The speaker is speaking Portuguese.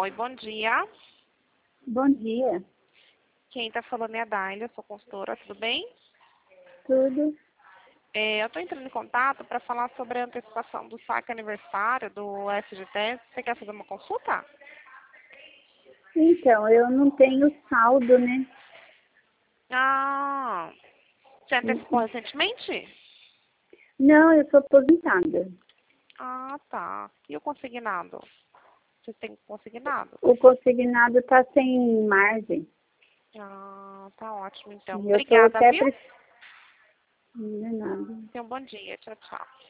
Oi, bom dia. Bom dia. Quem está falando é a Daila, eu sou consultora, tudo bem? Tudo? Eu estou entrando em contato para falar sobre a antecipação do saque aniversário do FGTS. Você quer fazer uma consulta? Então, eu não tenho saldo, né? Ah, você antecipou recentemente? Não, eu sou aposentada. Ah, tá. E o consignado? Você tem consignado? O consignado está sem margem. Ah, tá ótimo, então. E eu estou Obrigada, até viu? Não é nada. Tenha um bom dia. Tchau, tchau.